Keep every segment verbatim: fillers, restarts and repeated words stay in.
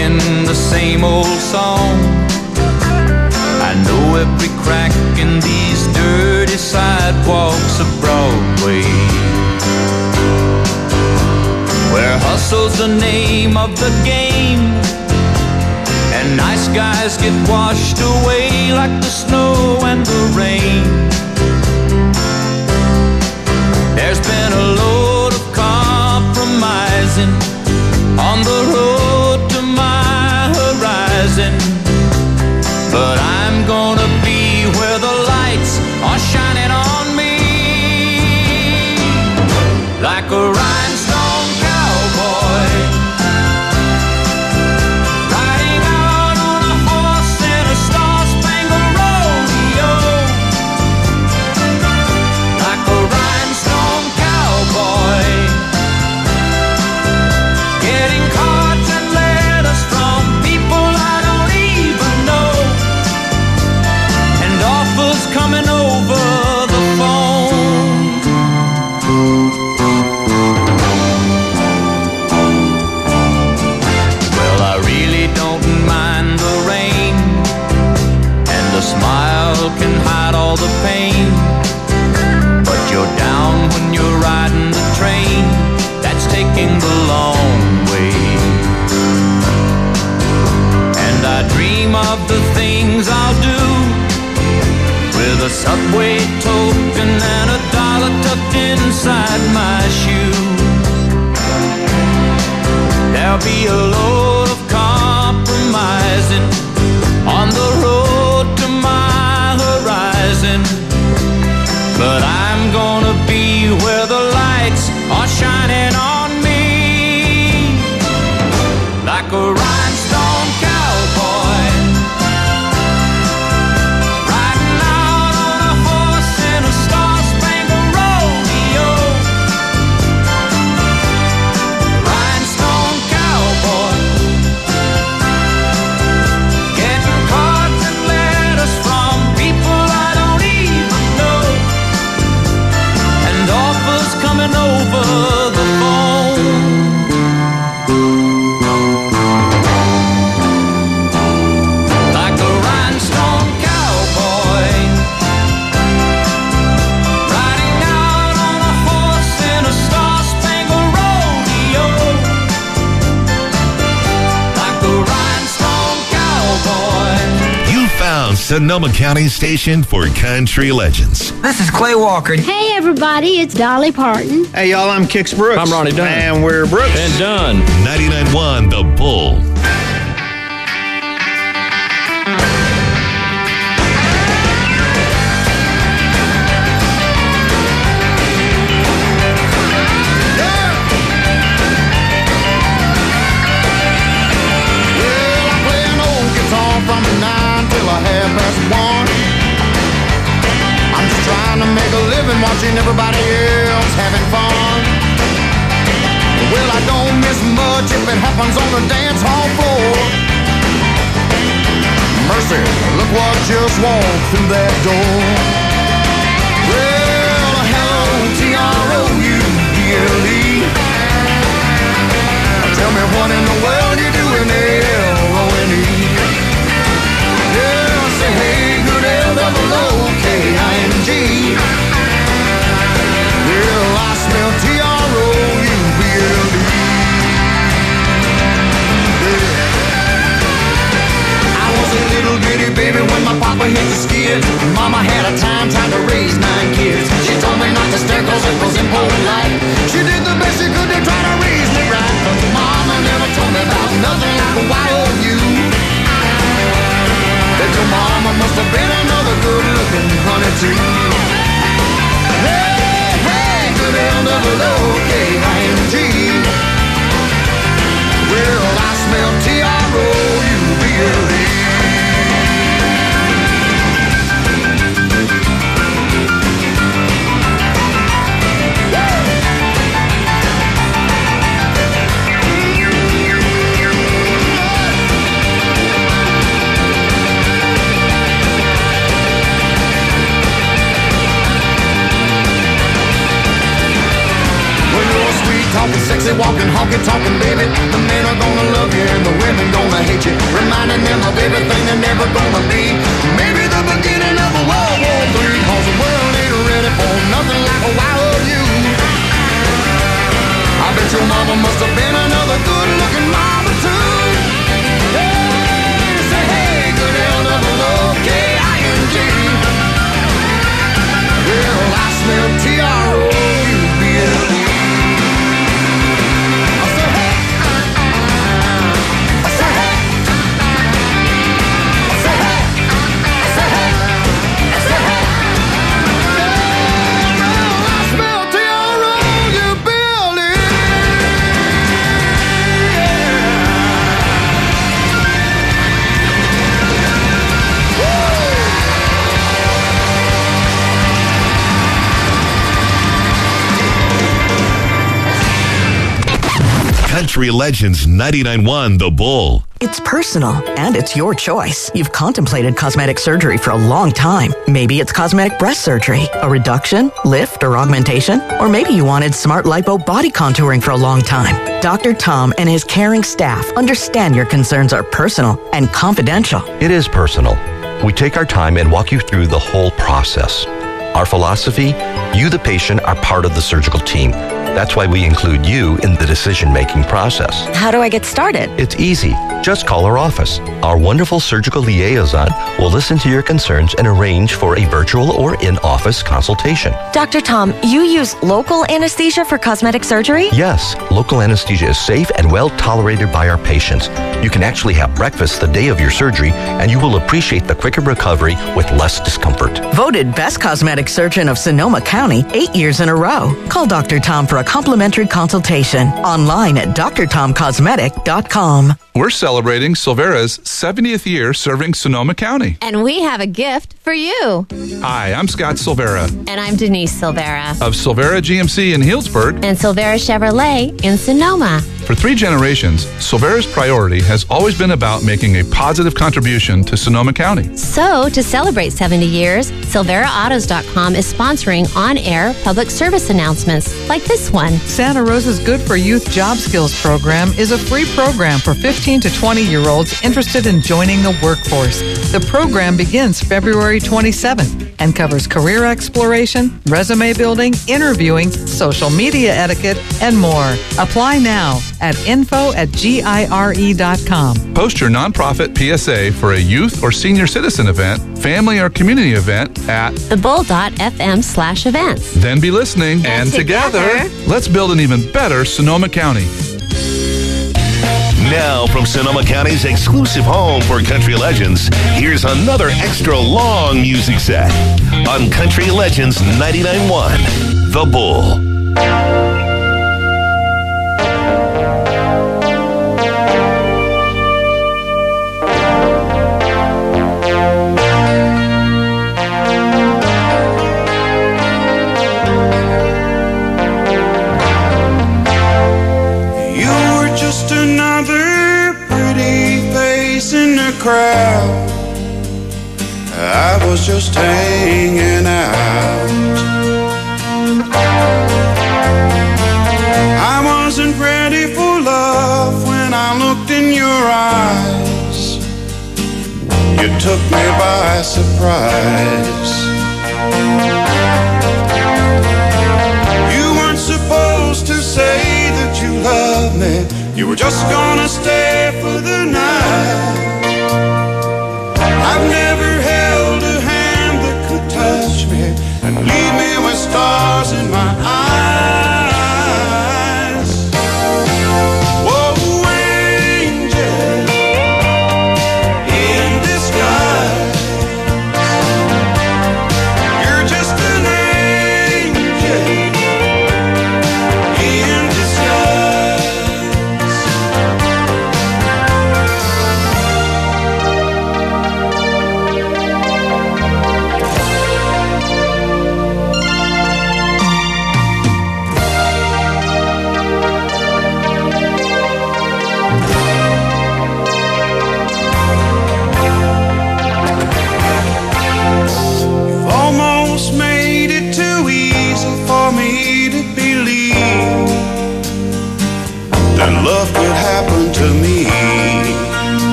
singing the same old song. I know every crack in these dirty sidewalks of Broadway, where hustle's the name of the game, and nice guys get washed away like the snow and the rain. There's been a load of compromising on the road to my horizon, but I'm gonna be where the lights are shining on me, like a rhinestone cowboy, riding out on a horse in a star-spangled rodeo, like a rhinestone cowboy, getting cards and letters from people I don't even know, and offers coming over the phone. Well, I really don't mind the rain, and the smile can hide all the pain, but you're down when you're riding the train that's taking the long way. And I dream of the things I'll do with a subway token and a dollar tucked inside my shoe. There'll be a load of compromising on the road to my horizon, but I'm gonna be where the lights are shining on me, like a rhinestone cowboy, riding out on a horse in a star-spangled rodeo, rhinestone cowboy, getting cards and letters from people I don't even know, and offers coming over the phone. Like a rhinestone cowboy, riding out on a horse in a star-spangled rodeo, like a rhinestone cowboy. You found Sonoma County's station for country legends. This is Clay Walker. Hey everybody, it's Dolly Parton. Hey y'all, I'm Kix Brooks. I'm Ronnie Dunn. And we're Brooks. And done. ninety-nine point one The Bull. Well, I play an old guitar from nine till a half past one. I'm just trying to make a living watching everybody else having fun. Well, I don't miss much if it happens on the dance hall floor. Mercy, look what just walked through that door. Well, hello, T R O U B L E. Tell me what in the world you doing there, L O N E. Yeah, say hey, good L double O K I N G. Well, I smell T R O U B L E. I was a little bitty baby when my papa hit the skid. Mama had a time trying to raise nine kids. She told me not to stare cause it was impolite. She did the best she could to try to raise me right, but mama never told me about nothing like a Y O U. That your mama must have been another good looking honey too. Hey, hey, good L double O K I N G. Well, I smell T R O U B L E. Country Legends ninety-nine point one The Bull. It's personal, and it's your choice. You've contemplated cosmetic surgery for a long time. Maybe it's cosmetic breast surgery, a reduction, lift, or augmentation. Or maybe you wanted smart lipo body contouring for a long time. Doctor Tom and his caring staff understand your concerns are personal and confidential. It is personal. We take our time and walk you through the whole process. Our philosophy, you, the patient, are part of the surgical team. That's why we include you in the decision-making process. How do I get started? It's easy. Just call our office. Our wonderful surgical liaison will listen to your concerns and arrange for a virtual or in-office consultation. Doctor Tom, you use local anesthesia for cosmetic surgery? Yes, local anesthesia is safe and well tolerated by our patients. You can actually have breakfast the day of your surgery, and you will appreciate the quicker recovery with less discomfort. Voted Best Cosmetic Surgeon of Sonoma County eight years in a row. Call Doctor Tom for a complimentary consultation. Online at d r tom cosmetic dot com. We're celebrating Silvera's seventieth year serving Sonoma County. And we have a gift for you. Hi, I'm Scott Silvera. And I'm Denise Silvera. Of Silvera G M C in Healdsburg. And Silvera Chevrolet in Sonoma. For three generations, Silvera's priority has always been about making a positive contribution to Sonoma County. So, to celebrate seventy years, Silvera Autos dot com is sponsoring on-air public service announcements like this one. Santa Rosa's Good for Youth Job Skills program is a free program for fifteen to twenty-year-olds interested in joining the workforce. The program begins February twenty-seventh and covers career exploration, resume building, interviewing, social media etiquette, and more. Apply now at info at gire dot com. Post your nonprofit P S A for a youth or senior citizen event, family or community event at thebull.fm slash events. Then be listening, and, and together, together, let's build an even better Sonoma County. Now, from Sonoma County's exclusive home for country legends, here's another extra long music set on Country Legends ninety-nine point one The Bull. Crowd, I was just hanging out. I wasn't ready for love when I looked in your eyes. You took me by surprise. You weren't supposed to say that you loved me. You were just gonna stay for the night. I've never held a hand that could touch me and leave me with stars in my eyes. Whoa, angel in disguise. You're just an angel in disguise.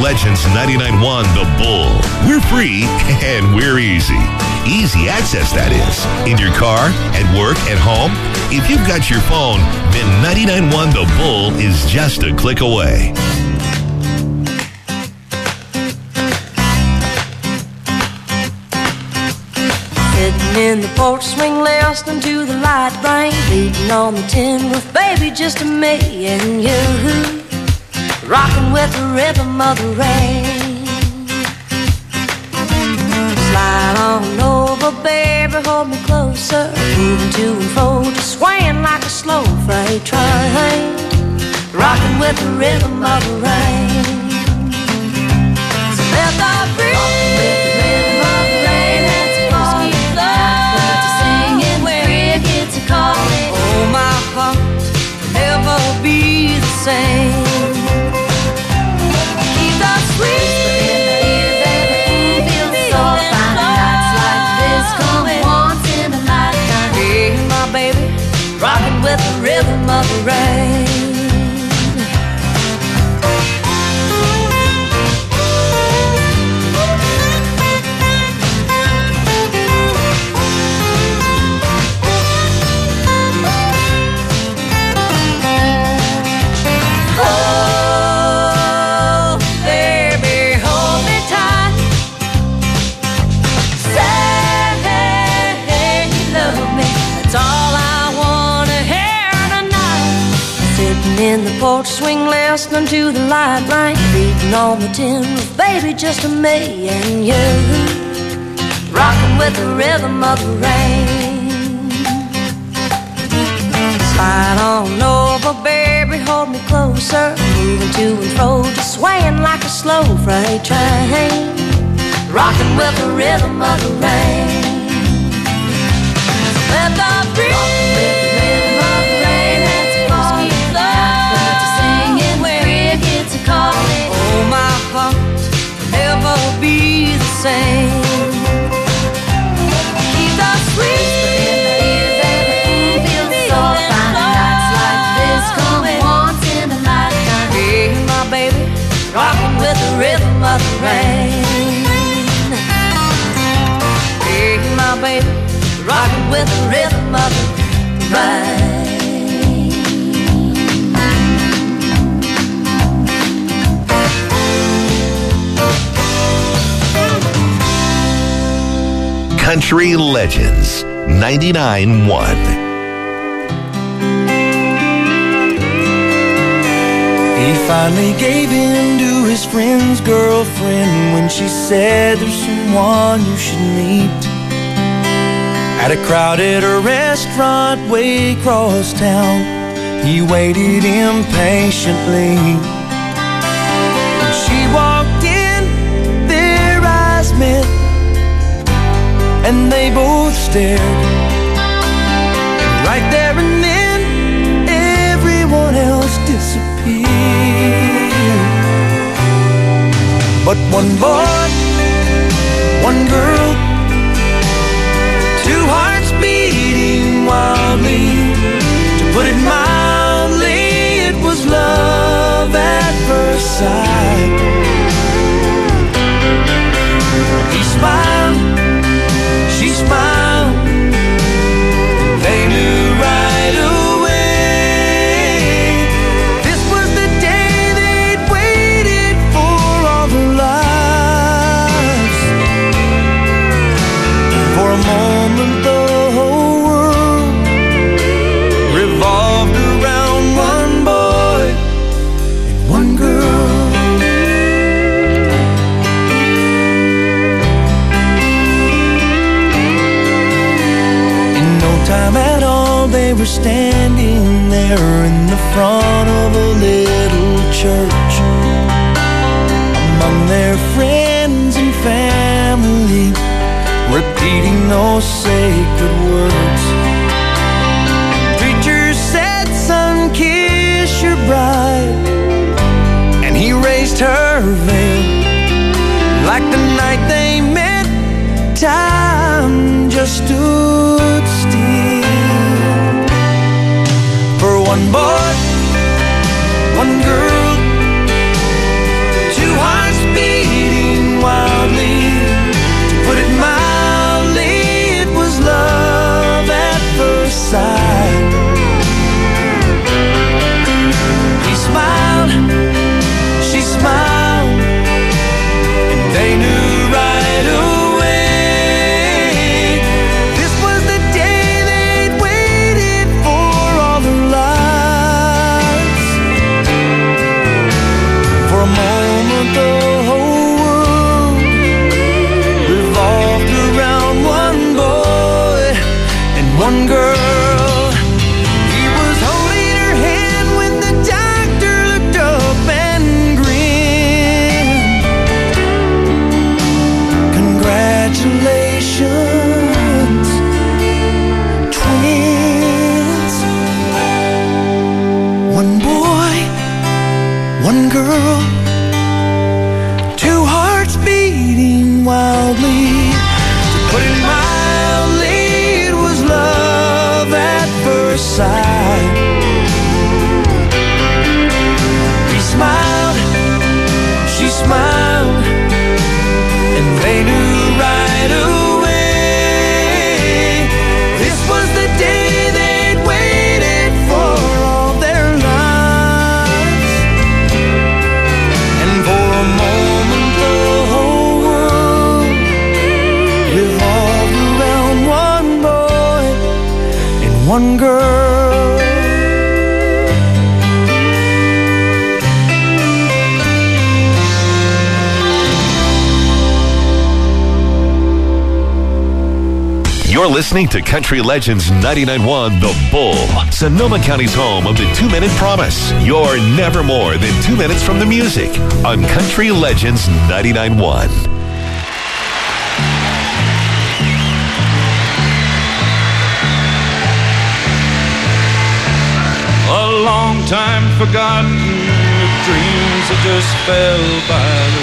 Legends ninety-nine point one The Bull. We're free and we're easy. Easy access, that is. In your car, at work, at home. If you've got your phone, then ninety-nine point one The Bull is just a click away. Sitting in the porch swing, listening to the light rain, beating on the tin roof, baby, just me and you, rocking with the rhythm of the rain. Slide on over, baby, hold me closer, moving to and fro, just swaying like a slow freight train, rocking with the rhythm of the rain. So let the breeze oh, my heart will never be the same. Keep the sweet feel so fine. Nights like this come once in a lifetime. Hey, my baby, rocking with the rhythm of the rain. In the porch swing, listening to the light rain, beating on the tin roof, baby, just me and you, rocking with the rhythm of the rain. Slide on over, baby, hold me closer, moving to and fro, just swaying like a slow freight train, rocking with the rhythm of the rain. Let the breeze oh, my heart will never be the same. Keep the sweet feel so fine. Nights like this come once in a lifetime. Hey, my baby, rocking with the rhythm of the rain. Hey, my baby, rocking with the rhythm of the rain. Country Legends ninety-nine point one. He finally gave in to his friend's girlfriend when she said there's someone you should meet. At a crowded restaurant way across town, he waited impatiently. When she walked in, their eyes met, and they both stared. And right there and then, everyone else disappeared. But one boy, one girl, two hearts beating wildly. To put it mildly, it was love at first sight. He smiled, she smiled, they knew right away. This was the day they'd waited for all their lives. For a moment the whole world revolved around one boy and one girl. Time at all, they were standing there in the front of a little church, among their friends and family, repeating those sacred words. Preacher said, "Son, kiss your bride," and he raised her veil. Like the night they met, time just stood still. For one boy, one girl, two hearts listening to Country Legends ninety-nine point one The Bull, Sonoma County's home of the two-minute promise. You're never more than two minutes from the music on Country Legends ninety-nine point one. A long time forgotten, the dreams that just fell by the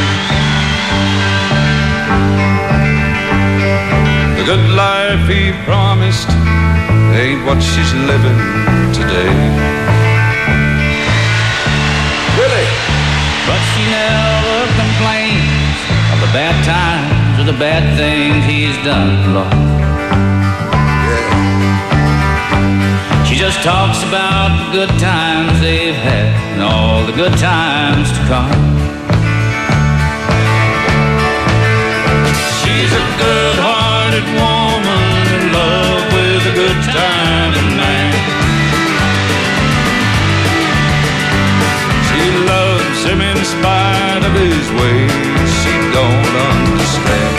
way. The good life he promised ain't what she's living today. Really? But she never complains of the bad times or the bad things he's done, Lord. She just talks about the good times they've had and all the good times to come. She's a good-hearted woman in love with a good-timing man. She loves him in spite of his ways she don't understand.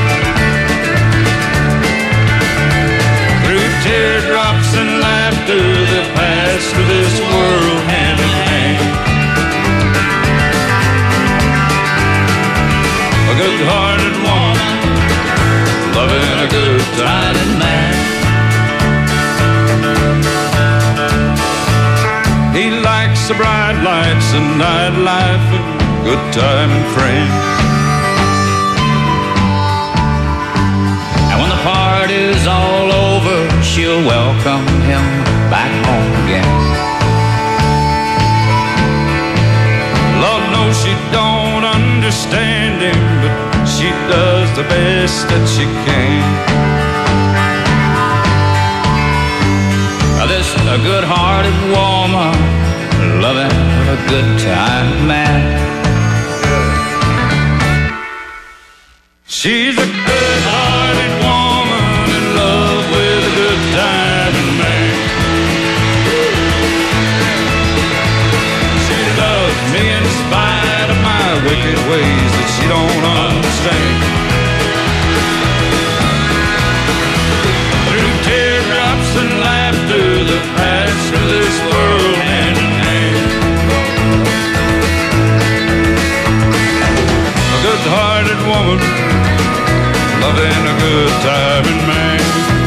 Through teardrops and laughter, they pass through this world hand in hand. A good-hearted woman loving a good-timing man. He likes the bright lights and nightlife and good-timing friends. And when the party's all over, she'll welcome him back home again. Lord knows she don't understand him, but she does the best that she can. Now this a good-hearted woman loving a good-time man. She's a good-hearted woman in love with a good-timing man. She loves me in spite of my wicked ways that she don't understand. Through teardrops and laughter that pass through this world hand in hand. A good-hearted woman loving a good-timing man.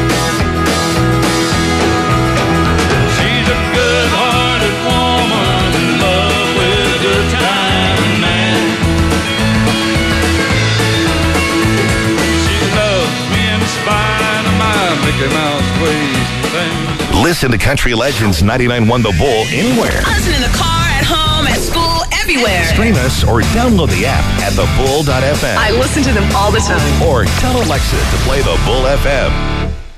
She's a good-hearted woman in love with a good-timing man. She loves me in spite of my Mickey Mouse ways and things. Listen to Country Legends ninety-nine point one The Bull anywhere. Listen in the car, at home, at school, everywhere. Stream us or download the app at the bull dot f m. I listen to them all the time. Or tell Alexa to play the Bull F M.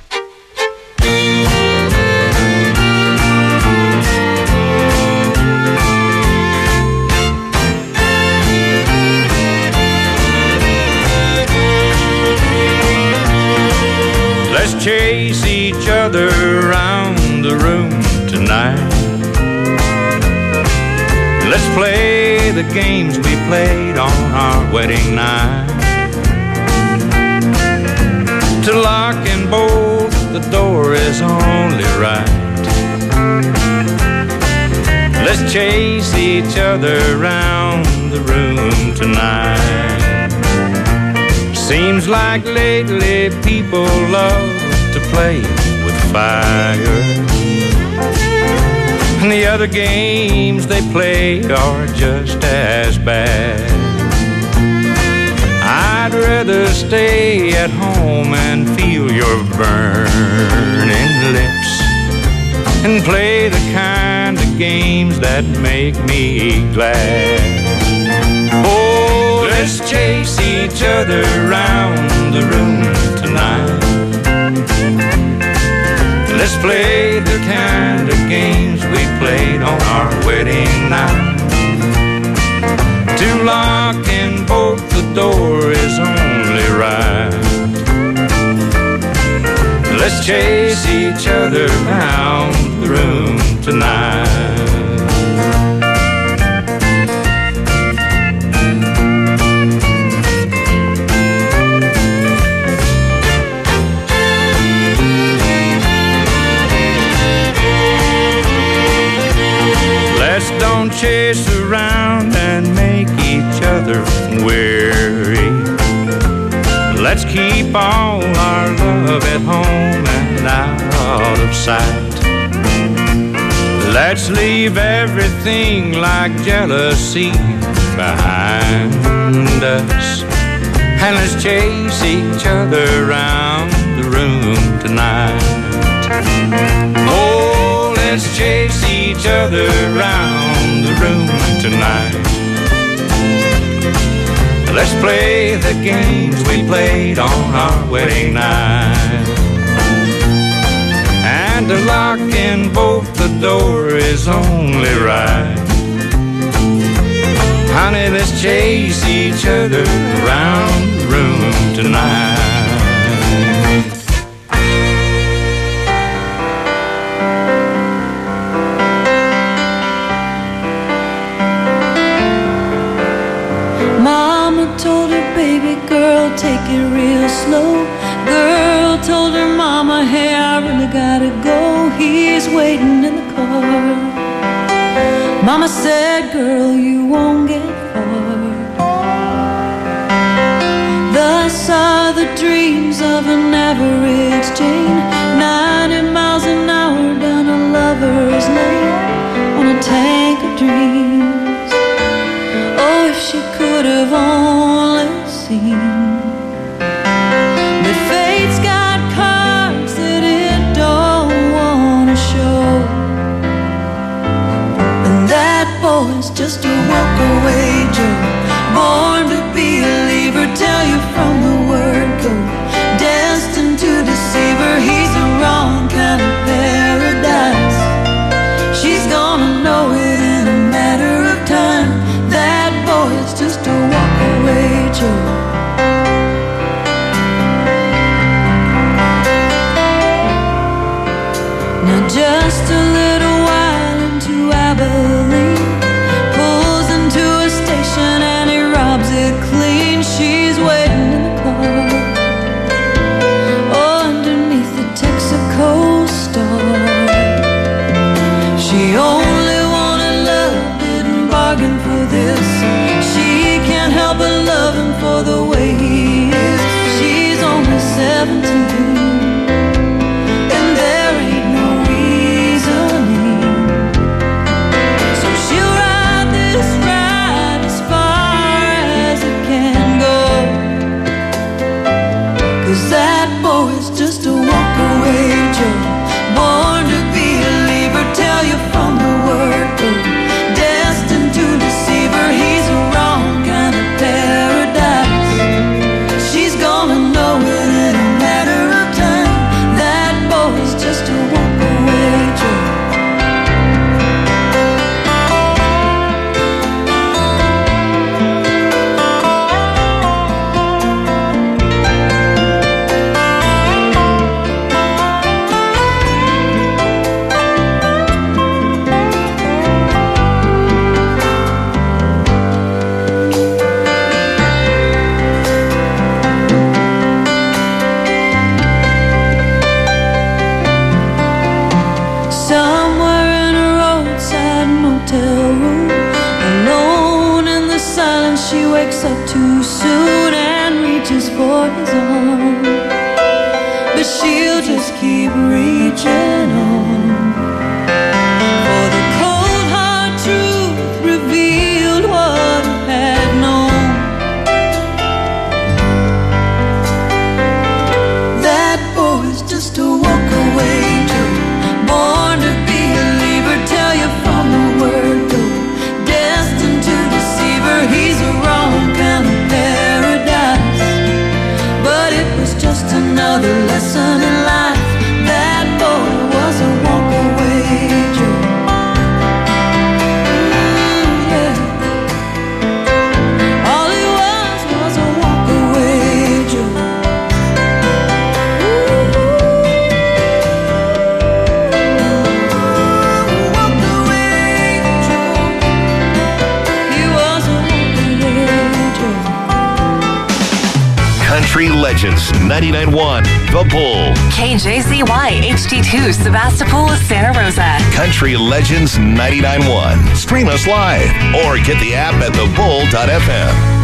Let's chase each other around the room tonight. Let's play the games we played on our wedding night. To lock and bolt the door is only right. Let's chase each other around the room tonight. Seems like lately people love to play with fire, and the other games they play are just as bad. I'd rather stay at home and feel your burning lips and play the kind of games that make me glad. Oh, let's chase each other around the room tonight. Let's play the kind of games we played on our wedding night. To lock and bolt the door is only right. Let's chase each other around the room tonight. chase around and make each other weary. Let's keep all our love at home and out of sight. Let's leave everything like jealousy behind us, and let's chase each other around the room tonight. Oh, let's chase each other around the room tonight. Let's play the games we played on our wedding night. And to lock in both the door is only right. Honey, let's chase each other around the room tonight. Mama told her baby girl, take it real slow. Girl told her mama, hey, I really gotta go. He's waiting in the car. Mama said, girl, you won't get far. Thus are the dreams of an average Jane, ninety miles an hour down a lover's lane on a tank of dreams. Oh, if she could have only seen that fate's got cards that it don't wanna show, and that boy's just a walk-away Joe, born to be a leaver. Tell you from the word go, destined to deceive her. He's the wrong kind of paradise. She's gonna know it in a matter of time. That boy's just a walk-away Joe. Now just a little while into Abilene, pulls into a station and he robs it clean. She's waiting in the car, oh, underneath the Texaco star. She only wanted love, didn't bargain for this. She can't help but love him for the way he is. She's only seventeen, and there ain't no reasoning. So she'll ride this ride as far as it can go, 'cause that boy's just a walk-away Joe, born to be a leaver. Tell you from the word go, destined to deceive her. He's a wrong kind of paradise. She's gonna know it in a matter of time. That boy's just a walk-away Joe. Somewhere in a roadside motel room, alone in the silence, she wakes up too soon and reaches for his arm. But she'll just keep reaching on, for the cold hard truth revealed what he had known. That boy's just a walk-away Joe, born to be a leaver. Tell you from the word go, destined to deceive her. He's a wrong kind Country Legends ninety-nine point one, The Bull. K J Z Y H D two, Sebastopol, Santa Rosa. Country Legends ninety-nine point one. Stream us live or get the app at the bull dot f m.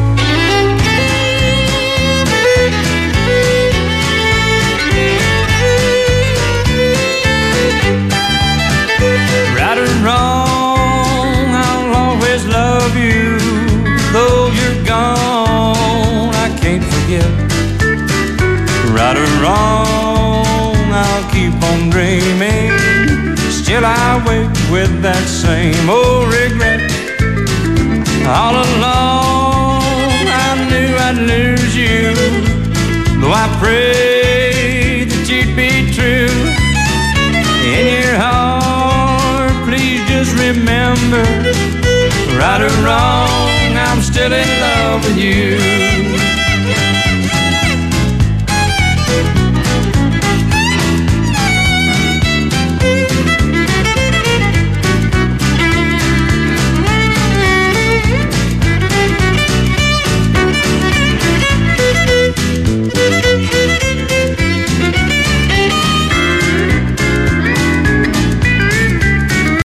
Right or wrong, I'll always love you. Though you're gone, I can't forget. Right or wrong, I'll keep on dreaming. Still I wait with that same old regret. All along I knew I'd lose you, though I prayed that you'd be true. In your heart, please just remember, right or wrong, I'm still in love with you.